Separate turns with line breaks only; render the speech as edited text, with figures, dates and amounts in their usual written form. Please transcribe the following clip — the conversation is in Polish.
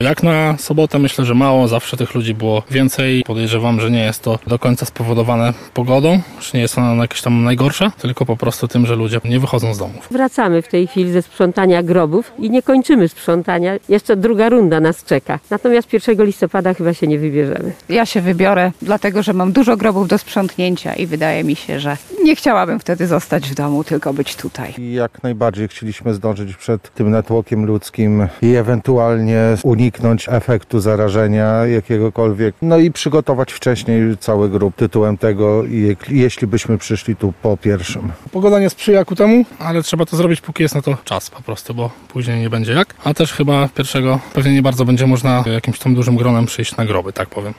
Jak na sobotę myślę, że mało, zawsze tych ludzi było więcej. Podejrzewam, że nie jest to do końca spowodowane pogodą, że nie jest ona jakieś tam najgorsza, tylko po prostu tym, że ludzie nie wychodzą z domów.
Wracamy w tej chwili ze sprzątania grobów i nie kończymy sprzątania. Jeszcze druga runda nas czeka. Natomiast 1 listopada chyba się nie wybierzemy.
Ja się wybiorę, dlatego że mam dużo grobów do sprzątnięcia i wydaje mi się, że nie chciałabym wtedy zostać w domu, tylko być tutaj.
I jak najbardziej chcieliśmy zdążyć przed tym natłokiem ludzkim i ewentualnie uniknąć efektu zarażenia jakiegokolwiek. No i przygotować wcześniej cały grup tytułem tego, jeśli byśmy przyszli tu po pierwszym.
Pogoda nie sprzyja ku temu, ale trzeba to zrobić, póki jest na to czas po prostu, bo później nie będzie jak. A też chyba 1 pewnie nie bardzo będzie można jakimś tam dużym gronem przyjść na groby, tak powiem.